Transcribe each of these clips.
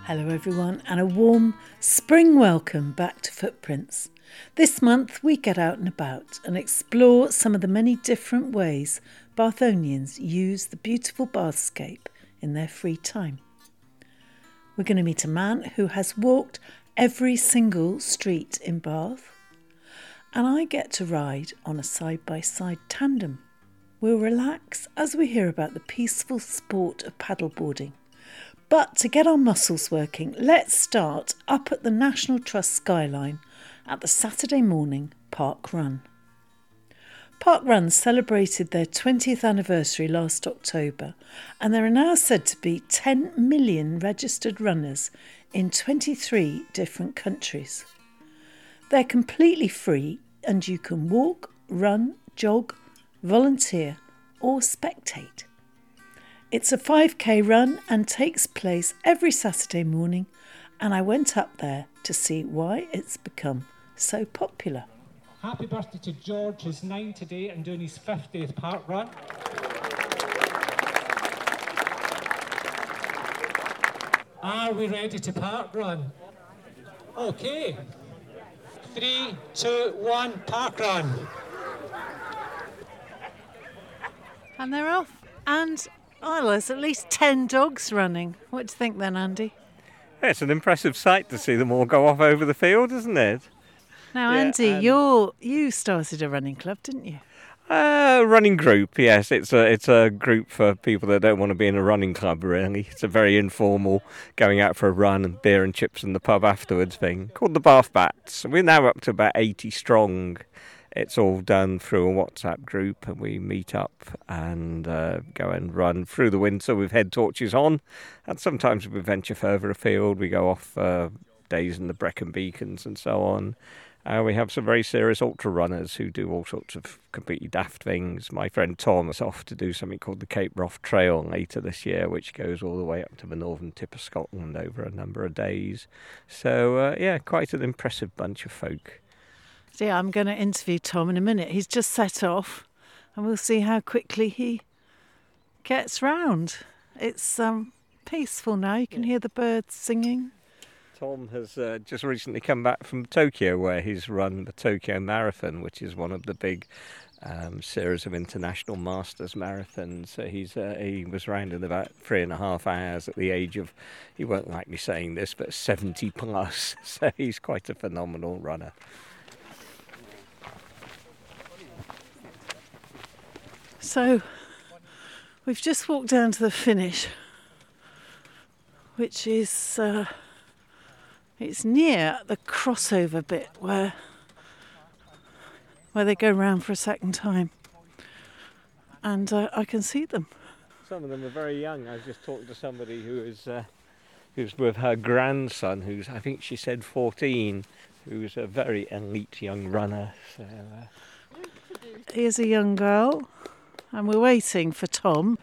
Hello everyone, and a warm spring welcome back to Footprints. This month we get out and about and explore some of the many different ways Bathonians use the beautiful Bathscape in their free time. We're going to meet a man who has walked every single street in Bath, and I get to ride on a side-by-side tandem. We'll relax as we hear about the peaceful sport of paddleboarding. But to get our muscles working, let's start up at the National Trust skyline at the Saturday morning Park Run. Park Run celebrated their 20th anniversary last October, and there are now said to be 10 million registered runners in 23 different countries. They're completely free and you can walk, run, jog, volunteer or spectate. It's a 5k run and takes place every Saturday morning, and I went up there to see why it's become so popular. Happy birthday to George, who's 9 today and doing his 50th park run. Are we ready to park run? Okay. 3, 2, 1, park run. And they're off. And there's at least 10 dogs running. What do you think then, Andy? It's an impressive sight to see them all go off over the field, isn't it? Now, Yeah, Andy, you started a running club, didn't you? Running group, yes. It's a group for people that don't want to be in a running club, really. It's a very informal, going out for a run and beer and chips in the pub afterwards thing, called the Bath Bats. We're now up to about 80 strong. It's all done through a WhatsApp group, and we meet up and go and run through the winter with head torches on. And sometimes we venture further afield. We go off days in the Brecon Beacons and so on. We have some very serious ultra runners who do all sorts of completely daft things. My friend Tom is off to do something called the Cape Wrath Trail later this year, which goes all the way up to the northern tip of Scotland over a number of days. So, quite an impressive bunch of folk. Yeah, I'm going to interview Tom in a minute. He's just set off, and we'll see how quickly he gets round. It's peaceful now. You can hear the birds singing. Tom has just recently come back from Tokyo, where he's run the Tokyo Marathon, which is one of the big series of international masters marathons. So he was round in about 3.5 hours at the age of, he won't like me saying this, but 70 plus. So he's quite a phenomenal runner. So we've just walked down to the finish, which is it's near the crossover bit where they go round for a second time, and I can see them. Some of them are very young. I was just talking to somebody who's with her grandson, who's, I think she said 14, who's a very elite young runner. So, here's a young girl. And we're waiting for Tom.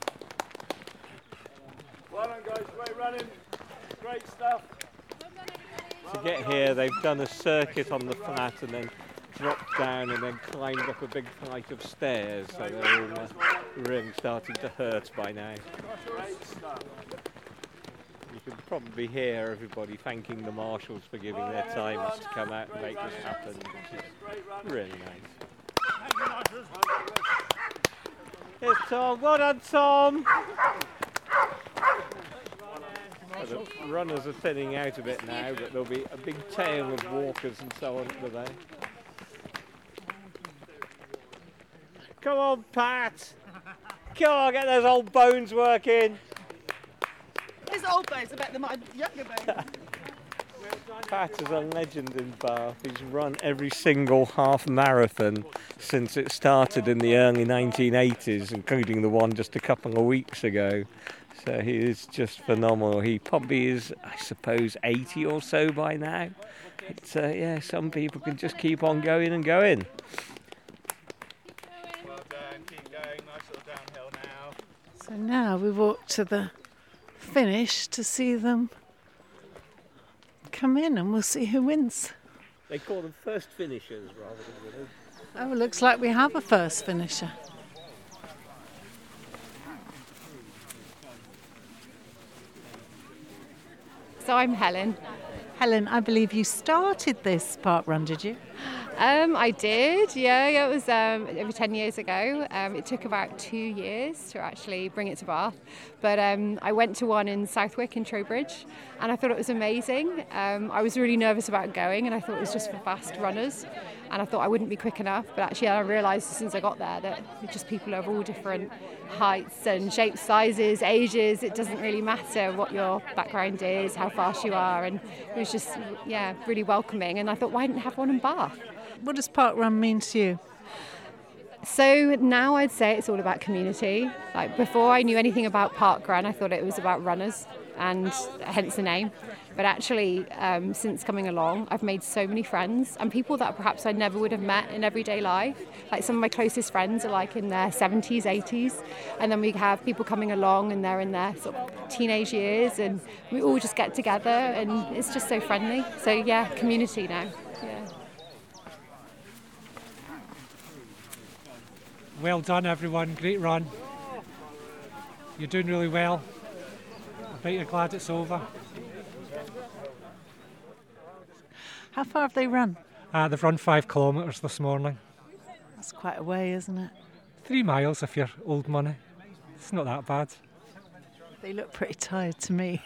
Well done, guys. Great running. Great stuff. To get here, they've done a circuit on the flat and then dropped down and then climbed up a big flight of stairs. So they're all really starting to hurt by now. You can probably hear everybody thanking the marshals for giving their time to come out and make this happen, which is really nice. Here's Tom. Well done, Tom. The runners are thinning out a bit now, but there'll be a big tail of walkers and so on today. Come on, Pat. Come on, get those old bones working. His old bones are better than my younger bones. Pat is a legend in Bath. He's run every single half marathon since it started in the early 1980s, including the one just a couple of weeks ago. So he is just phenomenal. He probably is, I suppose, 80 or so by now. It's, some people can just keep on going and going. Well done, keep going, nice little downhill now. So now we walk to the finish to see them come in, and we'll see who wins. They call them first finishers rather than winners. Oh, looks like we have a first finisher. So I'm Helen. Helen, I believe you started this park run, did you? I did, yeah, it was over 10 years ago. It took about 2 years to actually bring it to Bath. But I went to one in Southwick in Trowbridge and I thought it was amazing. I was really nervous about going and I thought it was just for fast runners. And I thought I wouldn't be quick enough, but actually I realised as soon as I got there that it's just people of all different heights and shapes, sizes, ages. It doesn't really matter what your background is, how fast you are, and it was just, really welcoming. And I thought, why didn't I have one in Bath? What does park run mean to you? So now I'd say it's all about community. Like before I knew anything about parkrun, I thought it was about runners, and hence the name. But actually, since coming along, I've made so many friends and people that perhaps I never would have met in everyday life. Like some of my closest friends are like in their 70s, 80s, and then we have people coming along and they're in their sort of teenage years, and we all just get together, and it's just so friendly. So yeah, community now. Yeah. Well done, everyone. Great run. You're doing really well. I bet you're glad it's over. How far have they run? They've run 5 kilometres this morning. That's quite a way, isn't it? 3 miles if you're old money. It's not that bad. They look pretty tired to me.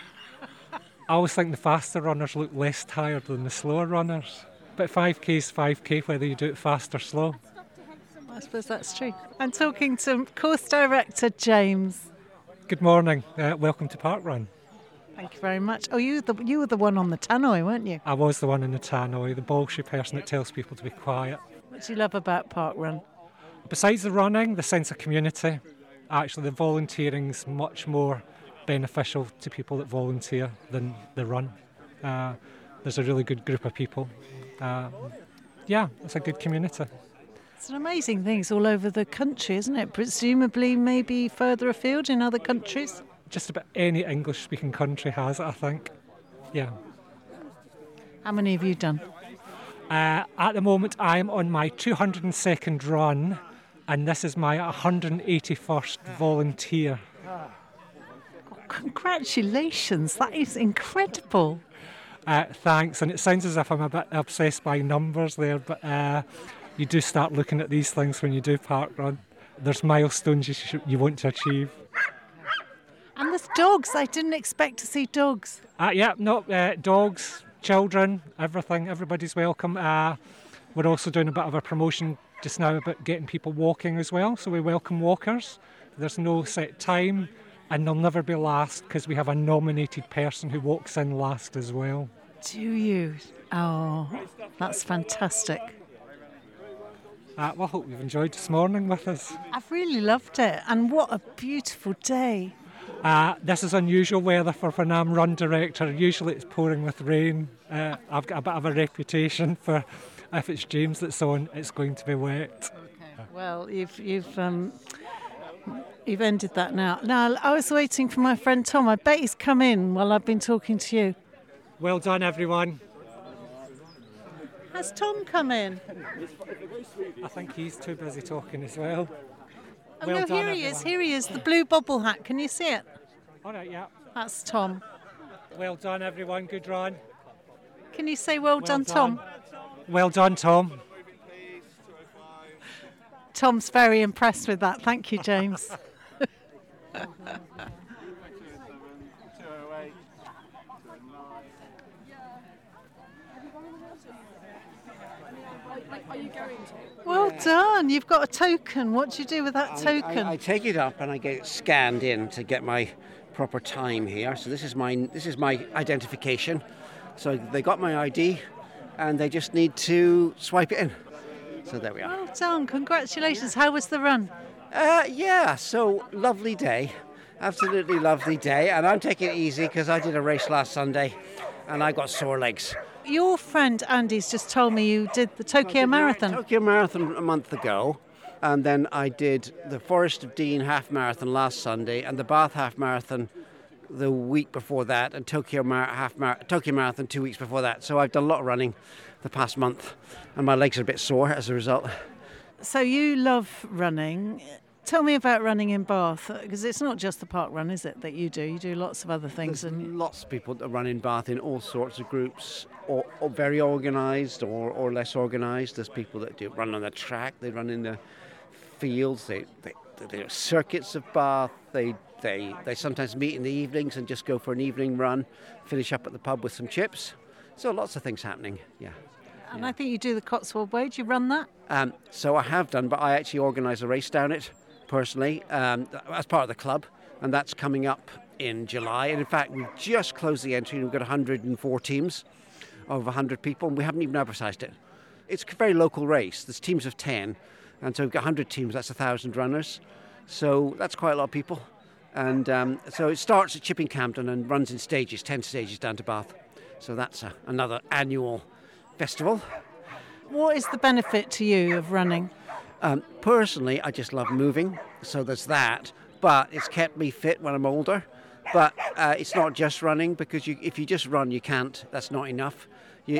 I always think the faster runners look less tired than the slower runners. But 5k is 5k whether you do it fast or slow. I suppose that's true. I'm talking to course director James. Good morning. Welcome to Parkrun. Thank you very much. Oh, you were the one on the tannoy, weren't you? I was the one in the tannoy, the Bolshoi person that tells people to be quiet. What do you love about parkrun? Besides the running, the sense of community. Actually, the volunteering's much more beneficial to people that volunteer than the run. There's a really good group of people. It's a good community. It's an amazing thing. It's all over the country, isn't it? Presumably maybe further afield in other countries? Just about any English-speaking country has it, I think. Yeah. How many have you done? At the moment, I'm on my 202nd run, and this is my 181st volunteer. Oh, congratulations, that is incredible. Thanks, and it sounds as if I'm a bit obsessed by numbers there, but you do start looking at these things when you do parkrun. There's milestones you want to achieve. And there's dogs. I didn't expect to see dogs. Dogs, children, everything. Everybody's welcome. We're also doing a bit of a promotion just now about getting people walking as well. So we welcome walkers. There's no set time, and they'll never be last because we have a nominated person who walks in last as well. Do you? Oh, that's fantastic. Well, I hope you've enjoyed this morning with us. I've really loved it, and what a beautiful day. This is unusual weather for when I'm run director. Usually it's pouring with rain. I've got a bit of a reputation for if it's James that's on, it's going to be wet. Okay. Well, you've ended that now. Now, I was waiting for my friend Tom. I bet he's come in while I've been talking to you. Well done, everyone. Has Tom come in? I think he's too busy talking as well. Oh, well no, done, here he everyone. is. Here he is, the blue bobble hat. Can you see it? All right, yeah. That's Tom. Well done, everyone. Good run. Can you say well done, Tom? Well done, Tom. Tom's very impressed with that. Thank you, James. Well done. You've got a token. What do you do with that token? I take it up and I get it scanned in to get my proper time here. So this is my identification. So they got my ID and they just need to swipe it in. So there we are. Well done. Congratulations. How was the run? So lovely day. Absolutely lovely day. And I'm taking it easy because I did a race last Sunday and I got sore legs. Your friend Andy's just told me you did the Tokyo Marathon. Tokyo Marathon a month ago. And then I did the Forest of Dean half marathon last Sunday and the Bath half marathon the week before that, and Tokyo Marathon 2 weeks before that. So I've done a lot of running the past month and my legs are a bit sore as a result. So you love running. Tell me about running in Bath, because it's not just the park run, is it, that you do? You do lots of other things. There's And lots of people that run in Bath in all sorts of groups, or very organised or less organised. There's people that do run on the track, they run in the fields, they do circuits of Bath, they sometimes meet in the evenings and just go for an evening run, finish up at the pub with some chips. So lots of things happening, yeah. And I think you do the Cotswold Way. Do you run that? So I have done, but I actually organise a race down it personally as part of the club, and that's coming up in July. And in fact, we've just closed the entry and we've got 104 teams of 100 people, and we haven't even advertised it. It's a very local race. There's teams of 10, and so we've got 100 teams, that's 1,000 runners. So that's quite a lot of people. And so it starts at Chipping Campden and runs in stages, 10 stages down to Bath. So that's another annual festival. What is the benefit to you of running? Personally, I just love moving, so there's that. But it's kept me fit when I'm older. But it's not just running, because if you just run, you can't. That's not enough.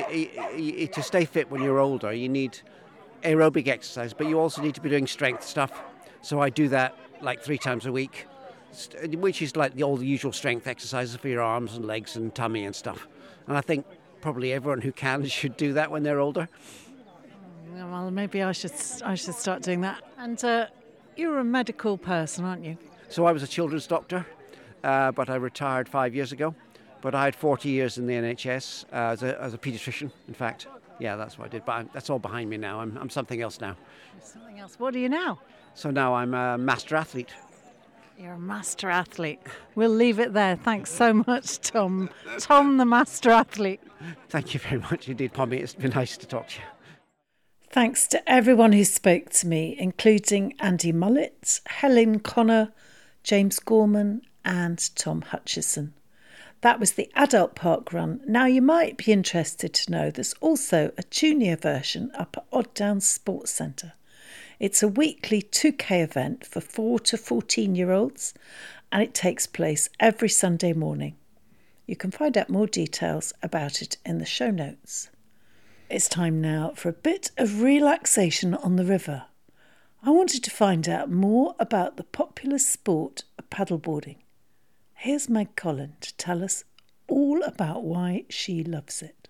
To stay fit when you're older, you need aerobic exercise, but you also need to be doing strength stuff. So I do that like 3 times a week, which is like all the usual strength exercises for your arms and legs and tummy and stuff. And I think probably everyone who can should do that when they're older. Well, maybe I should start doing that. And you're a medical person, aren't you? So I was a children's doctor, but I retired 5 years ago. But I had 40 years in the NHS as a paediatrician, in fact. Yeah, that's what I did. But that's all behind me now. I'm something else now. Something else. What are you now? So now I'm a master athlete. You're a master athlete. We'll leave it there. Thanks so much, Tom. Tom, the master athlete. Thank you very much indeed, Pommy. It's been nice to talk to you. Thanks to everyone who spoke to me, including Andy Mullett, Helen Connor, James Gorman and Tom Hutchison. That was the adult park run. Now you might be interested to know there's also a junior version up at Odd Downs Sports Centre. It's a weekly 2K event for 4 to 14-year-olds, and it takes place every Sunday morning. You can find out more details about it in the show notes. It's time now for a bit of relaxation on the river. I wanted to find out more about the popular sport of paddleboarding. Here's Meg Collin to tell us all about why she loves it.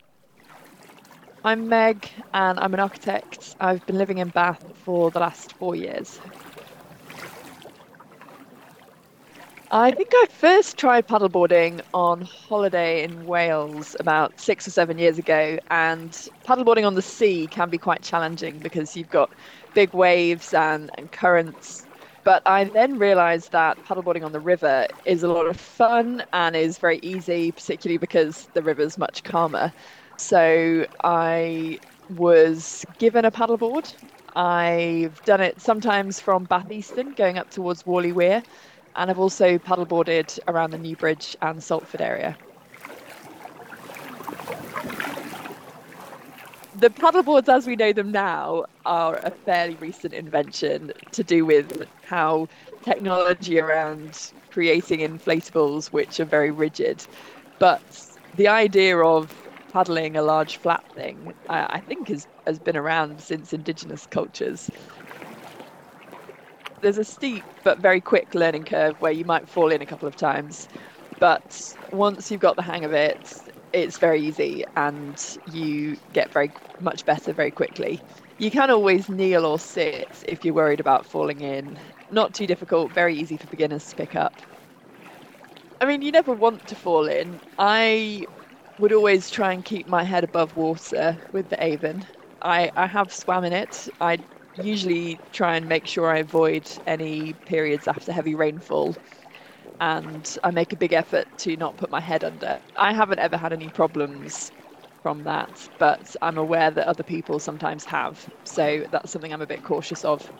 I'm Meg and I'm an architect. I've been living in Bath for the last 4 years. I think I first tried paddleboarding on holiday in Wales about 6 or 7 years ago, and paddleboarding on the sea can be quite challenging because you've got big waves and currents. But I then realised that paddleboarding on the river is a lot of fun and is very easy, particularly because the river's much calmer. So I was given a paddleboard. I've done it sometimes from Bath Easton, going up towards Whalley Weir, and I've also paddleboarded around the Newbridge and Salford area. The paddleboards as we know them now are a fairly recent invention to do with how technology around creating inflatables which are very rigid. But the idea of paddling a large flat thing, I think has been around since indigenous cultures. There's a steep but very quick learning curve where you might fall in a couple of times. But once you've got the hang of it, it's very easy and you get very much better very quickly. You can always kneel or sit if you're worried about falling in. Not too difficult, very easy for beginners to pick up. I mean, you never want to fall in. I would always try and keep my head above water with the Avon. I have swam in it. I usually try and make sure I avoid any periods after heavy rainfall. And I make a big effort to not put my head under. I haven't ever had any problems from that, but I'm aware that other people sometimes have. So that's something I'm a bit cautious of.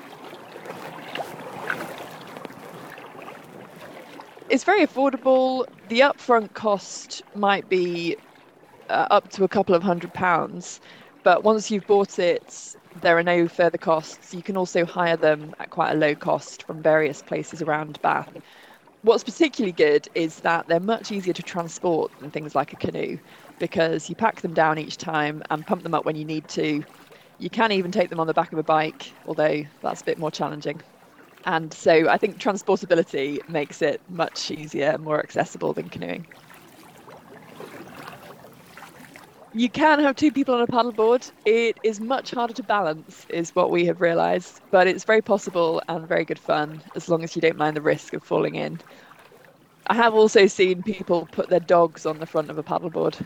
It's very affordable. The upfront cost might be up to a couple of £100, but once you've bought it, there are no further costs. You can also hire them at quite a low cost from various places around Bath. What's particularly good is that they're much easier to transport than things like a canoe, because you pack them down each time and pump them up when you need to. You can even take them on the back of a bike, although that's a bit more challenging. And so I think transportability makes it much easier, more accessible than canoeing. You can have two people on a paddleboard. It is much harder to balance, is what we have realised, but it's very possible and very good fun, as long as you don't mind the risk of falling in. I have also seen people put their dogs on the front of a paddleboard.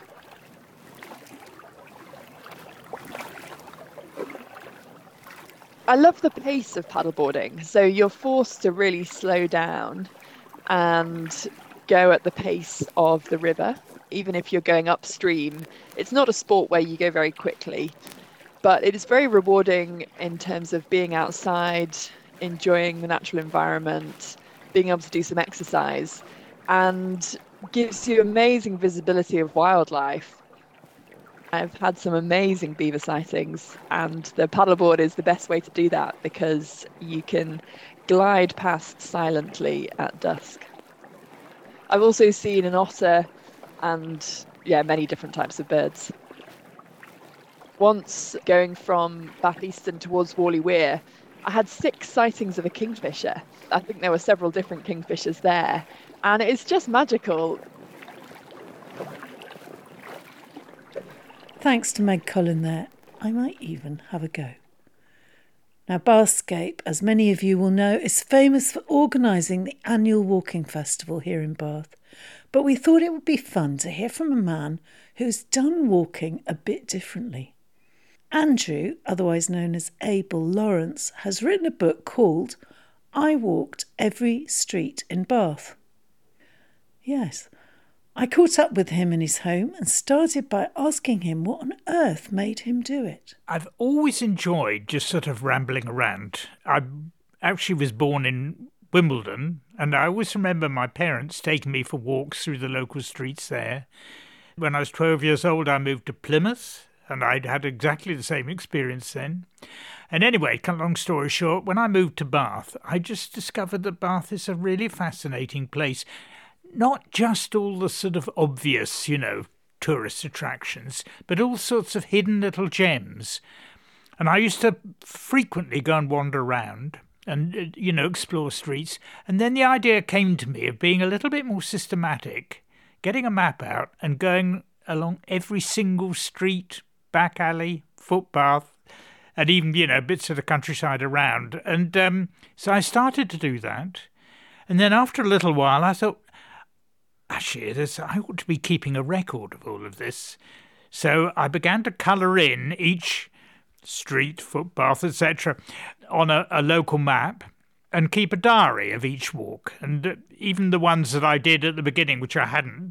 I love the pace of paddleboarding. So you're forced to really slow down and go at the pace of the river. Even if you're going upstream, it's not a sport where you go very quickly, but it is very rewarding in terms of being outside, enjoying the natural environment, being able to do some exercise, and gives you amazing visibility of wildlife. I've had some amazing beaver sightings, and the paddleboard is the best way to do that because you can glide past silently at dusk. I've also seen an otter and many different types of birds. Once going from Bath Easton towards Whalley Weir, I had 6 sightings of a kingfisher. I think there were several different kingfishers there, and it's just magical. Thanks to Meg Cullen there. I might even have a go. Now, Bathscape, as many of you will know, is famous for organising the annual walking festival here in Bath. But we thought it would be fun to hear from a man who's done walking a bit differently. Andrew, otherwise known as Abel Lawrence, has written a book called I Walked Every Street in Bath. Yes, I caught up with him in his home and started by asking him what on earth made him do it. I've always enjoyed just sort of rambling around. I actually was born in Wimbledon, and I always remember my parents taking me for walks through the local streets there. When I was 12 years old, I moved to Plymouth, and I'd had exactly the same experience then. And anyway, cut long story short, when I moved to Bath, I just discovered that Bath is a really fascinating place. Not just all the sort of obvious, tourist attractions, but all sorts of hidden little gems. And I used to frequently go and wander around and, explore streets. And then the idea came to me of being a little bit more systematic, getting a map out and going along every single street, back alley, footpath, and even, bits of the countryside around. And so I started to do that. And then after a little while, I thought, actually, I ought to be keeping a record of all of this. So I began to colour in each street, footpath, etc., on a local map and keep a diary of each walk. And even the ones that I did at the beginning, which I hadn't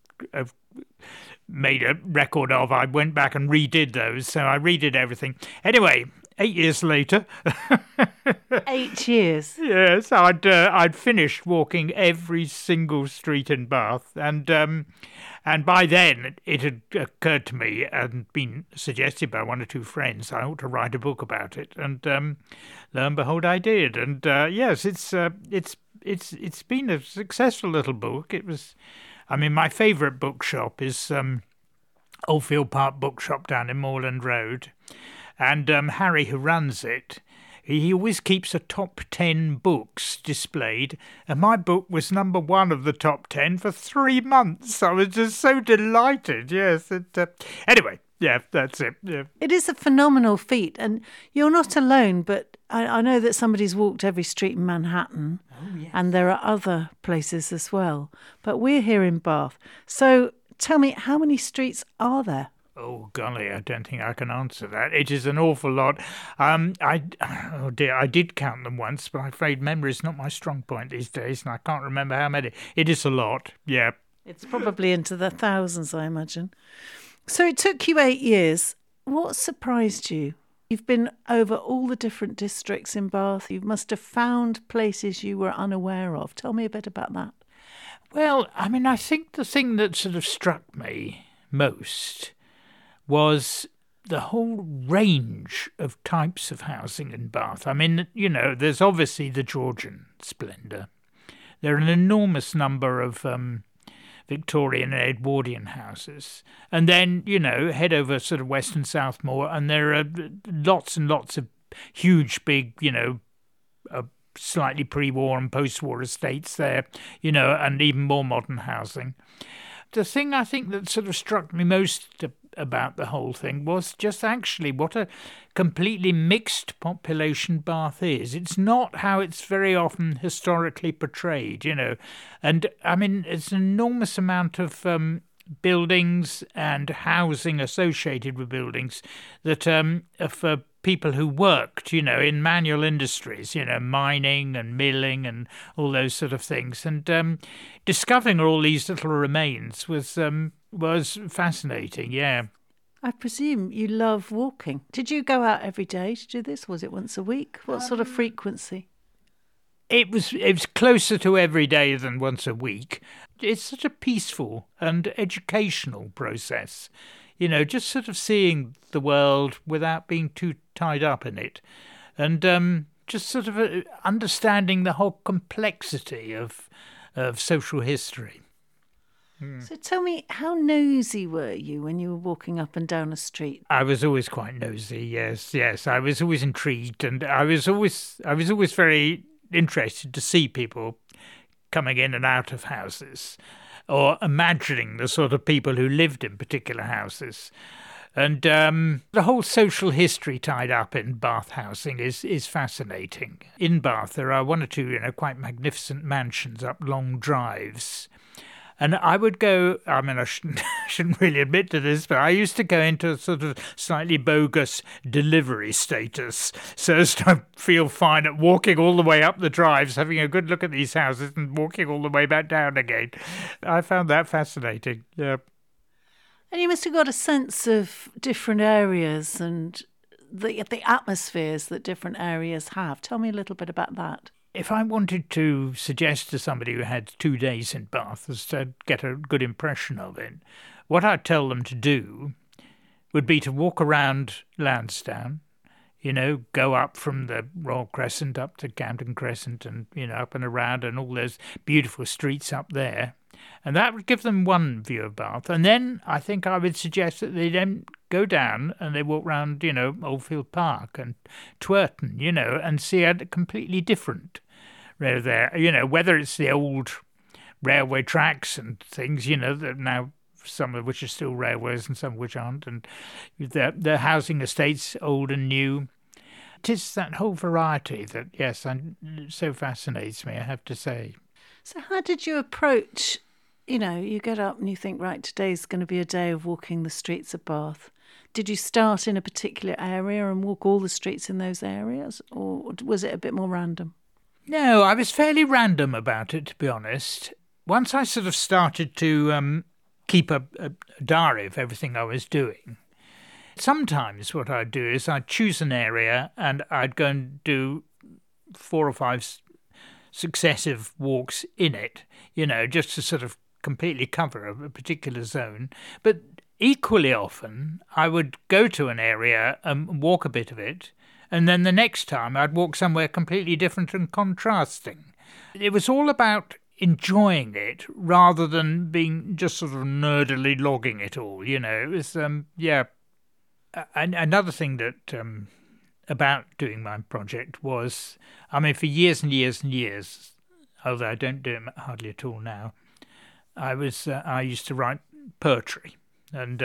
made a record of, I went back and redid those. So I redid everything. Anyway, 8 years later. 8 years? Yes, I'd finished walking every single street in Bath, and by then it had occurred to me and been suggested by one or two friends I ought to write a book about it, and lo and behold, I did. And yes, it's been a successful little book. It was, my favourite bookshop is Oldfield Park Bookshop down in Moorland Road. And Harry, who runs it, he always keeps a top 10 books displayed. And my book was number 1 of the top 10 for 3 months. I was just so delighted, yes. Anyway, that's it. Yeah. It is a phenomenal feat. And you're not alone, but I know that somebody's walked every street in Manhattan. Oh, yes. And there are other places as well. But we're here in Bath. So tell me, how many streets are there? Oh, golly, I don't think I can answer that. It is an awful lot. I did count them once, but I'm afraid memory is not my strong point these days, and I can't remember how many. It is a lot, yeah. It's probably into the thousands, I imagine. So it took you 8 years. What surprised you? You've been over all the different districts in Bath. You must have found places you were unaware of. Tell me a bit about that. Well, I think the thing that sort of struck me most was the whole range of types of housing in Bath. There's obviously the Georgian splendour. There are an enormous number of Victorian and Edwardian houses. And then, head over sort of West and Southmore, and there are lots and lots of huge, big, slightly pre-war and post-war estates there, and even more modern housing. The thing I think that sort of struck me most about the whole thing was just actually what a completely mixed population Bath is. It's not how it's very often historically portrayed, And, I mean, it's an enormous amount of buildings and housing associated with buildings that are for people who worked, in manual industries, mining and milling and all those sort of things. And discovering all these little remains was fascinating, yeah. I presume you love walking. Did you go out every day to do this? Was it once a week? What sort of frequency? It was closer to every day than once a week. It's such a peaceful and educational process, just sort of seeing the world without being too tied up in it, and just sort of understanding the whole complexity of social history. So tell me, how nosy were you when you were walking up and down a street? I was always quite nosy, yes. I was always intrigued, and I was always very interested to see people coming in and out of houses, or imagining the sort of people who lived in particular houses. And the whole social history tied up in Bath housing is fascinating. In Bath, there are one or two, quite magnificent mansions up long drives. And I would go, I mean, I shouldn't really admit to this, but I used to go into a sort of slightly bogus delivery status so as to feel fine at walking all the way up the drives, having a good look at these houses and walking all the way back down again. I found that fascinating, yeah. And you must have got a sense of different areas and the atmospheres that different areas have. Tell me a little bit about that. If I wanted to suggest to somebody who had 2 days in Bath as to get a good impression of it, what I'd tell them to do would be to walk around Lansdowne, go up from the Royal Crescent up to Camden Crescent and, up and around and all those beautiful streets up there. And that would give them one view of Bath. And then I think I would suggest that they then go down and they walk round, Oldfield Park and Twerton, and see a completely different road there. Whether it's the old railway tracks and things, that now some of which are still railways and some of which aren't, and the housing estates, old and new. It is that whole variety that, yes, so fascinates me, I have to say. So how did you approach, you get up and you think, right, today's going to be a day of walking the streets of Bath. Did you start in a particular area and walk all the streets in those areas, or was it a bit more random? No, I was fairly random about it, to be honest. Once I sort of started to keep a diary of everything I was doing, sometimes what I'd do is I'd choose an area and I'd go and do 4 or 5 successive walks in it, just to sort of completely cover a particular zone. But equally often, I would go to an area and walk a bit of it, and then the next time I'd walk somewhere completely different and contrasting. It was all about enjoying it rather than being just sort of nerdily logging it all, It was, Another thing that about doing my project was, for years and years and years, although I don't do it hardly at all now, I used to write poetry, and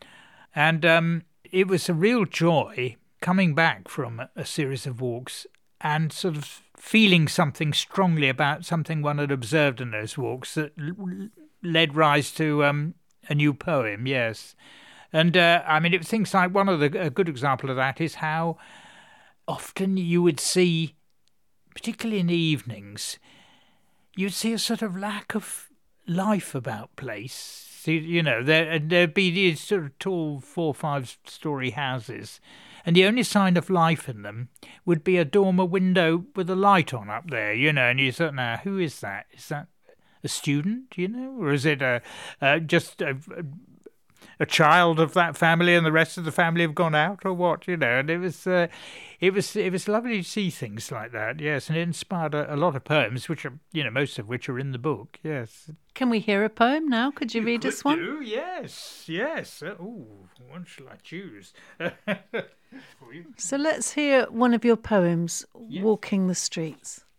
it was a real joy coming back from a series of walks and sort of feeling something strongly about something one had observed in those walks that led rise to a new poem, yes. And it was things like a good example of that is how often you would see, particularly in the evenings, you'd see a sort of lack of life about place. There'd be these sort of tall 4 or 5 story houses, and the only sign of life in them would be a dormer window with a light on up there, and you thought, now, who is that? Is that a student, or is it just a child of that family and the rest of the family have gone out, or what, And it was lovely to see things like that, yes, and it inspired a lot of poems, which are, most of which are in the book, yes. Can we hear a poem now? Could you read us one? Do? Yes. What shall I choose? So let's hear one of your poems, Yes. Walking the Streets.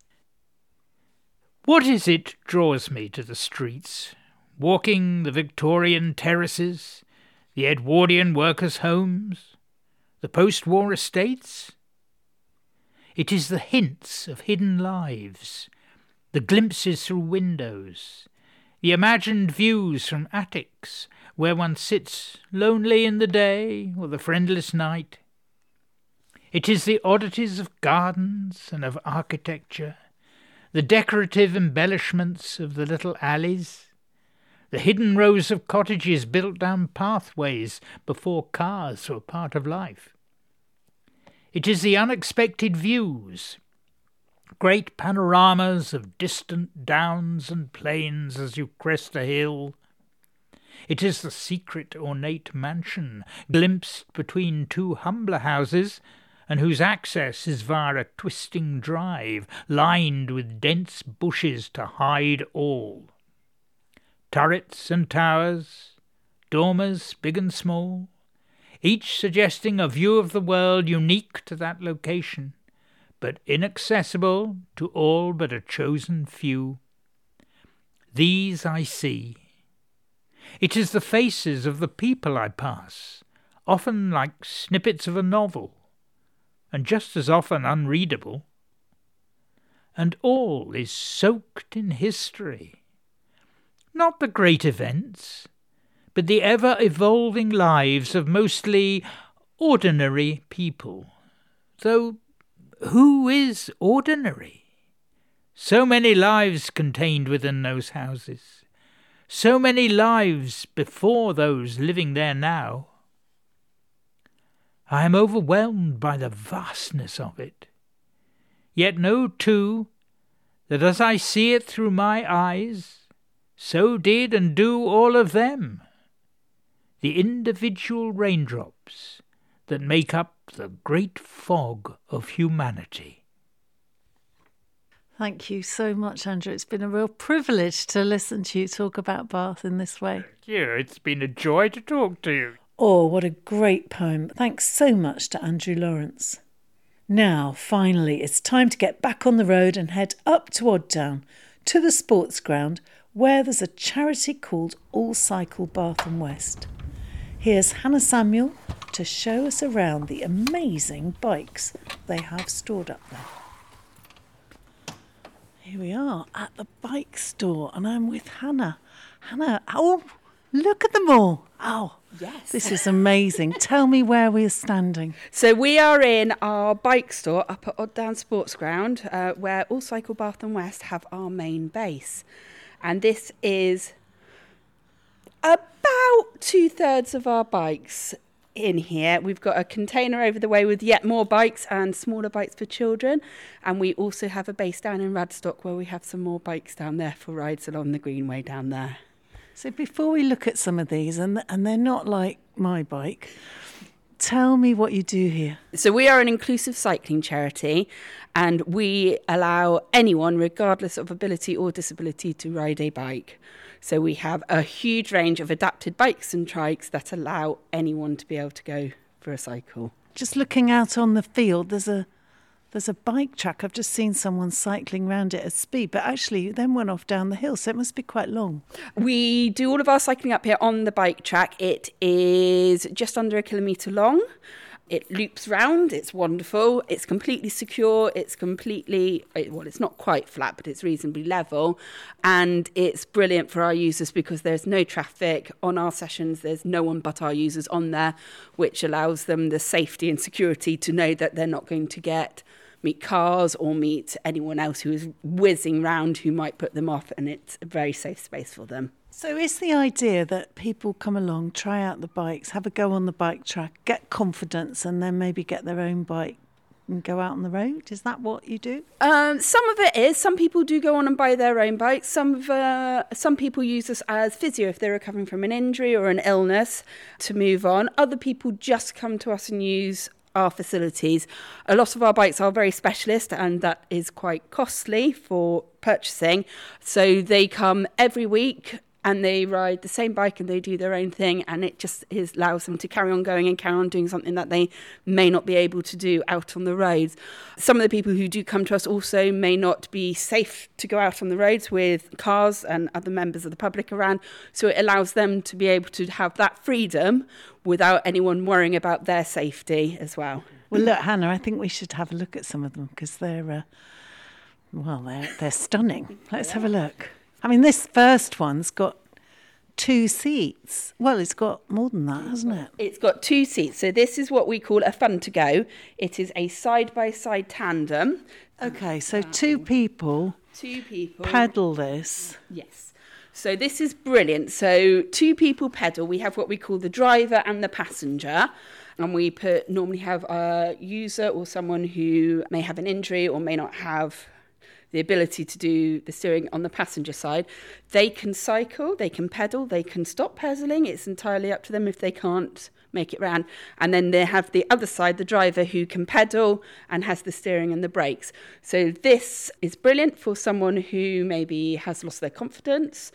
What is it draws me to the streets? Walking the Victorian terraces, the Edwardian workers' homes, the post-war estates? It is the hints of hidden lives, the glimpses through windows, the imagined views from attics where one sits lonely in the day or the friendless night. It is the oddities of gardens and of architecture, the decorative embellishments of the little alleys, the hidden rows of cottages built down pathways before cars were part of life. It is the unexpected views, great panoramas of distant downs and plains as you crest a hill. It is the secret ornate mansion glimpsed between two humbler houses, and whose access is via a twisting drive lined with dense bushes to hide all. Turrets and towers, dormers big and small, each suggesting a view of the world unique to that location, but inaccessible to all but a chosen few. These I see. It is the faces of the people I pass, often like snippets of a novel, and just as often unreadable. And all is soaked in history. Not the great events, but the ever-evolving lives of mostly ordinary people. Though who is ordinary? So many lives contained within those houses. So many lives before those living there now. I am overwhelmed by the vastness of it. Yet know, too, that as I see it through my eyes, so did and do all of them, the individual raindrops that make up the great fog of humanity. Thank you so much, Andrew. It's been a real privilege to listen to you talk about Bath in this way. Thank you. It's been a joy to talk to you. Oh, what a great poem. Thanks so much to Andrew Lawrence. Now, finally, it's time to get back on the road and head up to Odd Down, to the sports ground, where there's a charity called All Cycle Bath and West. Here's Hannah Samuel to show us around the amazing bikes they have stored up there. Here we are at the bike store, and I'm with Hannah. Hannah, oh, look at them all. Oh, yes. This is amazing. Tell me where we're standing. So we are in our bike store up at Odd Down Sports Ground, where All Cycle Bath and West have our main base. And this is about 2/3 of our bikes in here. We've got a container over the way with yet more bikes and smaller bikes for children. And we also have a base down in Radstock where we have some more bikes down there for rides along the Greenway down there. So before we look at some of these, and they're not like my bike, tell me what you do here. So we are an inclusive cycling charity, and we allow anyone, regardless of ability or disability, to ride a bike. So we have a huge range of adapted bikes and trikes that allow anyone to be able to go for a cycle. Just looking out on the field, there's a bike track. I've just seen someone cycling around it at speed, but actually you then went off down the hill, so it must be quite long. We do all of our cycling up here on the bike track. It is just under 1 kilometre long. It loops round. It's wonderful. It's completely secure. It's not quite flat, but it's reasonably level. And it's brilliant for our users because there's no traffic on our sessions. There's no one but our users on there, which allows them the safety and security to know that they're not going to meet cars or meet anyone else who is whizzing round who might put them off. And it's a very safe space for them. So is the idea that people come along, try out the bikes, have a go on the bike track, get confidence, and then maybe get their own bike and go out on the road? Is that what you do? Some of it is. Some people do go on and buy their own bikes. Some people use us as physio if they're recovering from an injury or an illness to move on. Other people just come to us and use our facilities. A lot of our bikes are very specialist, and that is quite costly for purchasing. So they come every week and they ride the same bike and they do their own thing, and it just allows them to carry on going and carry on doing something that they may not be able to do out on the roads. Some of the people who do come to us also may not be safe to go out on the roads with cars and other members of the public around, so it allows them to be able to have that freedom without anyone worrying about their safety as well. Well, look, Hannah, I think we should have a look at some of them because they're stunning. Let's have a look. I mean, this first one's got 2 seats. Well, it's got more than that, hasn't it? It's got 2 seats. So this is what we call a fun to go. It is a side-by-side tandem. Okay, so 2 people pedal this. Yes. So this is brilliant. So 2 people pedal. We have what we call the driver and the passenger. And we normally have a user or someone who may have an injury or may not have the ability to do the steering on the passenger side. They can cycle, they can pedal, they can stop pedaling. It's entirely up to them if they can't make it round. And then they have the other side, the driver, who can pedal and has the steering and the brakes. So this is brilliant for someone who maybe has lost their confidence,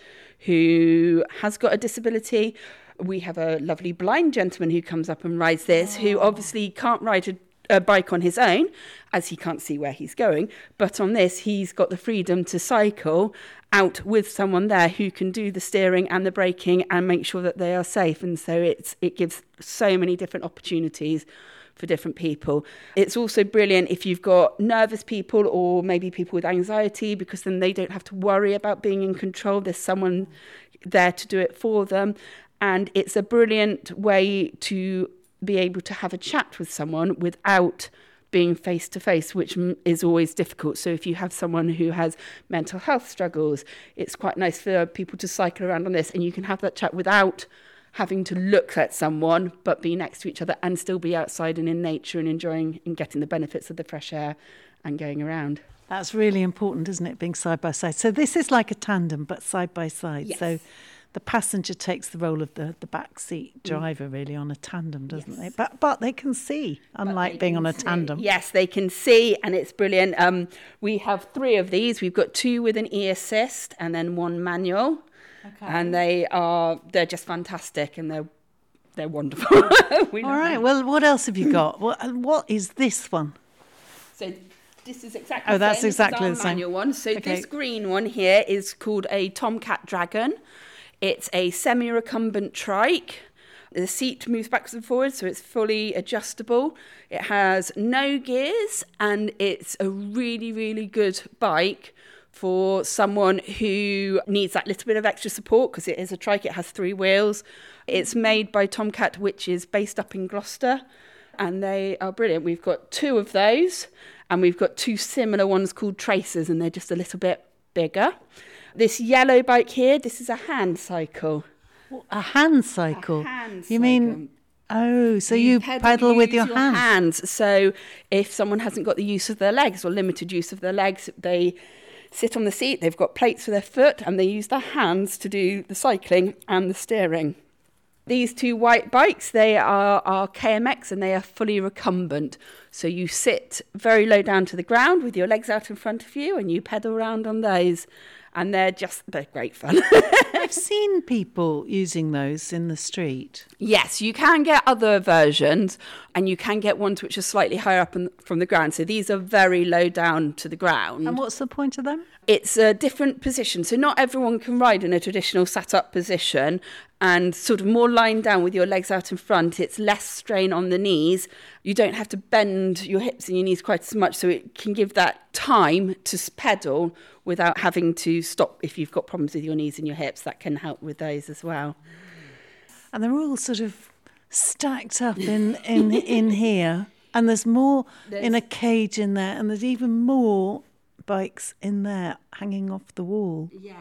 who has got a disability. We have a lovely blind gentleman who comes up and rides this, who obviously can't ride a bike on his own, as he can't see where he's going. But on this, he's got the freedom to cycle out with someone there who can do the steering and the braking and make sure that they are safe. And so it gives so many different opportunities for different people. It's also brilliant if you've got nervous people or maybe people with anxiety, because then they don't have to worry about being in control. There's someone there to do it for them. And it's a brilliant way to be able to have a chat with someone without being face to face, which is always difficult. So if you have someone who has mental health struggles, it's quite nice for people to cycle around on this, and you can have that chat without having to look at someone, but be next to each other and still be outside and in nature and enjoying and getting the benefits of the fresh air and going around. That's really important, isn't it, being side by side? So this is like a tandem, but side by side. Yes. So the passenger takes the role of the back seat driver, really, on a tandem, doesn't they? But they can see, unlike being on a tandem. Yes, they can see, and it's brilliant. We have 3 of these. We've got 2 with an e-assist and then 1 manual. Okay. And they're just fantastic, and they're wonderful. All right. Well, what else have you got? What is this one? So this is exactly that's the same. Exactly This is the our same manual one. So okay. This green one here is called a Tomcat Dragon. It's a semi-recumbent trike. The seat moves backwards and forwards, so it's fully adjustable. It has no gears, and it's a really, really good bike for someone who needs that little bit of extra support, because it is a trike. It has 3 wheels. It's made by Tomcat, which is based up in Gloucester, and they are brilliant. We've got 2 of those, and we've got 2 similar ones called Tracers, and they're just a little bit bigger. This yellow bike here, this is a hand cycle. A hand cycle? A hand cycle. You mean, so you pedal with your hands? So if someone hasn't got the use of their legs or limited use of their legs, they sit on the seat, they've got plates for their foot, and they use their hands to do the cycling and the steering. These 2 white bikes, they are KMX, and they are fully recumbent. So you sit very low down to the ground with your legs out in front of you, and you pedal around on those. And they're great fun. I've seen people using those in the street. Yes, you can get other versions, and you can get ones which are slightly higher up from the ground. So these are very low down to the ground. And what's the point of them? It's a different position. So not everyone can ride in a traditional sat-up position, and sort of more lying down with your legs out in front. It's less strain on the knees. You don't have to bend your hips and your knees quite as much, so it can give that time to pedal without having to stop if you've got problems with your knees and your hips. That can help with those as well. And they're all sort of stacked up in here, and there's more in a cage in there, and there's even more bikes in there hanging off the wall. Yes,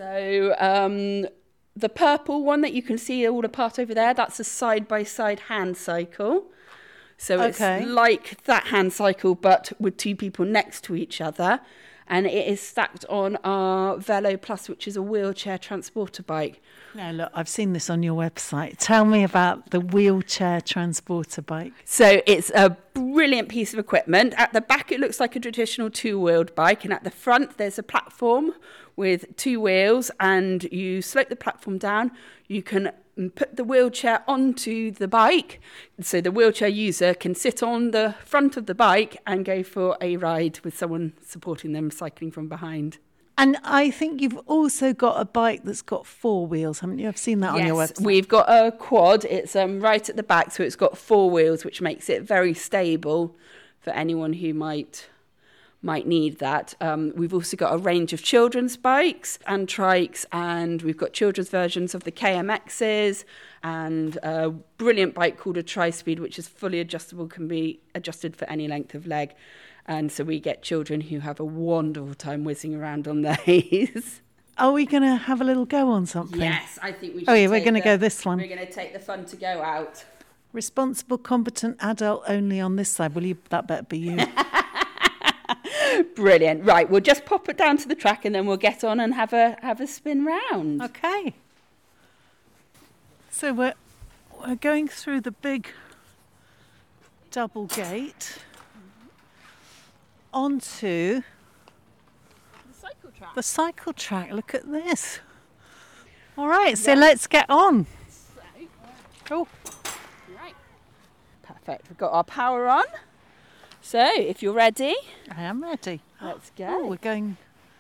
so the purple one that you can see all apart over there, that's a side-by-side hand cycle. So it's like that hand cycle, but with 2 people next to each other. and it is stacked on our Velo Plus, which is a wheelchair transporter bike. Now, look, I've seen this on your website. Tell me about the wheelchair transporter bike. So it's a brilliant piece of equipment. At the back, it looks like a traditional two-wheeled bike, and at the front, there's a platform with 2 wheels, and you slope the platform down. You can put the wheelchair onto the bike, so the wheelchair user can sit on the front of the bike and go for a ride with someone supporting them cycling from behind. And I think you've also got a bike that's got 4 wheels, haven't you? I've seen that on your website. Yes, we've got a quad. It's right at the back, so it's got 4 wheels, which makes it very stable for anyone who might need that. We've also got a range of children's bikes and trikes, and we've got children's versions of the KMXs and a brilliant bike called a Tri-Speed, which is fully adjustable, can be adjusted for any length of leg. And so we get children who have a wonderful time whizzing around on these. Are we going to have a little go on something? Yes, I think we should. Oh, yeah, we're going to go this one. We're going to take the fun to go out. Responsible, competent adult only on this side. Will you? That better be you. Brilliant. Right, we'll just pop it down to the track and then we'll get on and have a spin round. Okay. So we're going through the big double gate onto the cycle track. Look at this. All right, so let's get on. Cool. Right. Perfect. We've got our power on. So, if you're ready. I am ready. Let's go. Oh, we're going...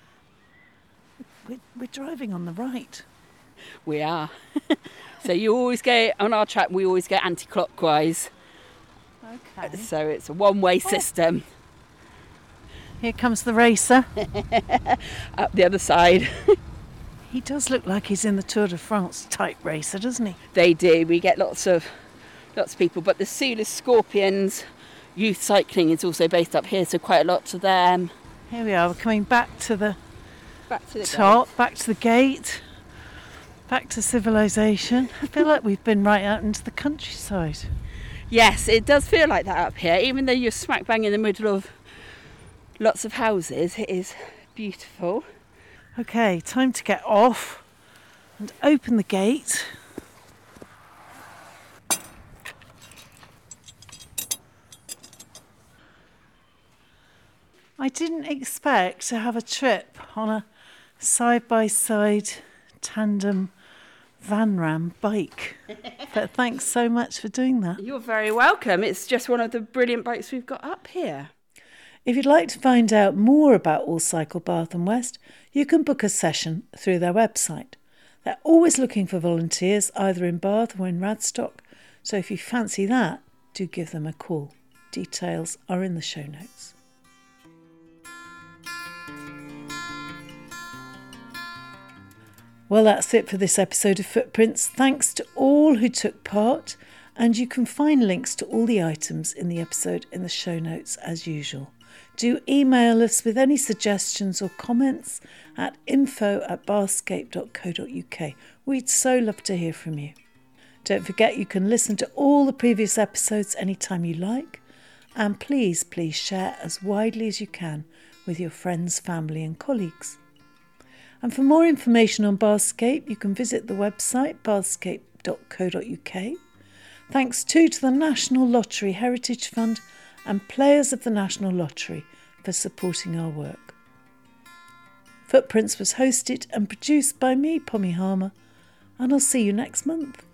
We're driving on the right. We are. So you always go, on our track, we always go anti-clockwise. Okay. So it's a one-way system. Here comes the racer. Up the other side. He does look like he's in the Tour de France type racer, doesn't he? They do. We get lots of people. But the Soulis Scorpions youth cycling is also based up here, so quite a lot to them. Here we are. We're coming back to the top, back to the gate, back to civilization. I feel like we've been right out into the countryside. Yes, it does feel like that up here. Even though you're smack bang in the middle of lots of houses, it is beautiful. Okay, time to get off and open the gate. I didn't expect to have a trip on a side-by-side tandem Van Ram bike, but thanks so much for doing that. You're very welcome. It's just one of the brilliant bikes we've got up here. If you'd like to find out more about All Cycle Bath and West, you can book a session through their website. They're always looking for volunteers, either in Bath or in Radstock, so if you fancy that, do give them a call. Details are in the show notes. Well, that's it for this episode of Footprints. Thanks to all who took part, and you can find links to all the items in the episode in the show notes as usual. Do email us with any suggestions or comments at info@bathscape.co.uk. We'd so love to hear from you. Don't forget you can listen to all the previous episodes anytime you like, and please share as widely as you can with your friends, family and colleagues. And for more information on Bathscape, you can visit the website bathscape.co.uk. Thanks too to the National Lottery Heritage Fund and Players of the National Lottery for supporting our work. Footprints was hosted and produced by me, Pommy Harmer, and I'll see you next month.